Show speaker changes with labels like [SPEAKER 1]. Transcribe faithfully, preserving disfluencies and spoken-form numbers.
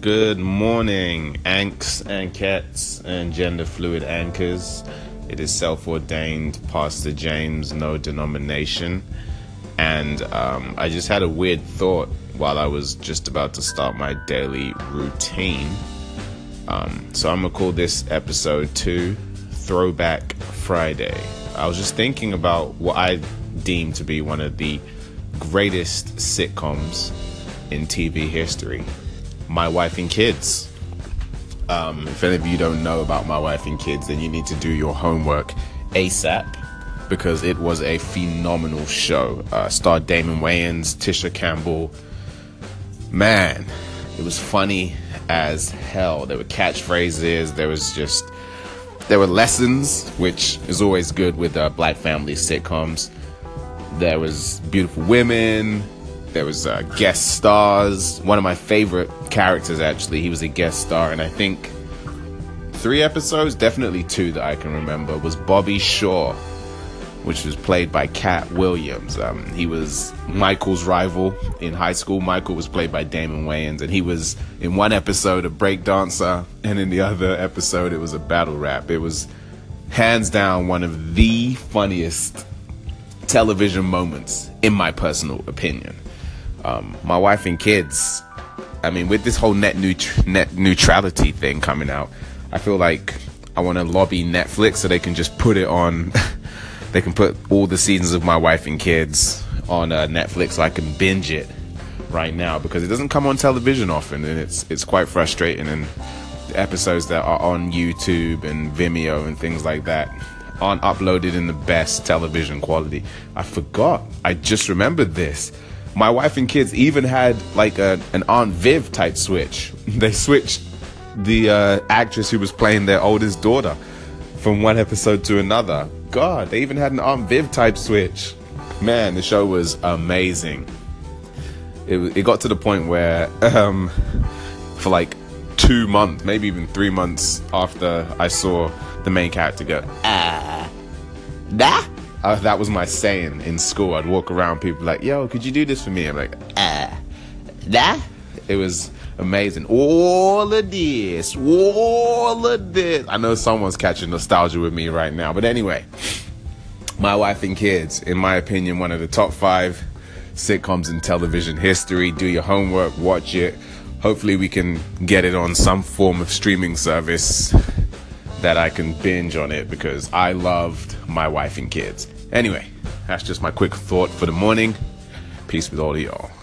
[SPEAKER 1] Good morning, anks and cats and gender fluid anchors. It is self-ordained Pastor James, no denomination. And um, I just had a weird thought while I was just about to start my daily routine. Um, so I'm going to call this episode two, Throwback Friday. I was just thinking about what I deem to be one of the greatest sitcoms in T V history. My Wife and Kids. Um, if any of you don't know about My Wife and Kids, then you need to do your homework ASAP, because it was a phenomenal show. Uh, starred Damon Wayans, Tisha Campbell. Man, it was funny as hell. There were catchphrases. There was just, there were lessons, which is always good with uh, black family sitcoms. There was beautiful women. There was uh, guest stars. One of my favorite characters, actually, he was a guest star, and I think three episodes, definitely two that I can remember, was Bobby Shaw, which was played by Cat Williams. Um, he was Michael's rival in high school. Michael was played by Damon Wayans, and he was in one episode a breakdancer, and in the other episode it was a battle rap. It was hands down one of the funniest television moments, in my personal opinion. Um, My Wife and Kids, I mean, with this whole net, neut- net neutrality thing coming out, I feel like I want to lobby Netflix so they can just put it on, they can put all the seasons of My Wife and Kids on uh, Netflix so I can binge it right now, because it doesn't come on television often, and it's it's quite frustrating, and the episodes that are on YouTube and Vimeo and things like that aren't uploaded in the best television quality. I forgot, I just remembered this. My Wife and Kids even had like a, an Aunt Viv type switch. They switched the uh, actress who was playing their oldest daughter from one episode to another. God, they even had an Aunt Viv type switch. Man, the show was amazing. It, it got to the point where um, for like two months, maybe even three months after I saw the main character go, ah, nah. Uh, that was my saying in school. I'd walk around, people like, yo, could you do this for me? I'm like, ah, nah. It was amazing. All of this, all of this. I know someone's catching nostalgia with me right now. But anyway, My Wife and Kids, in my opinion, one of the top five sitcoms in television history. Do your homework, watch it. Hopefully we can get it on some form of streaming service that I can binge on it, because I loved My Wife and Kids. Anyway, that's just my quick thought for the morning. Peace with all of y'all.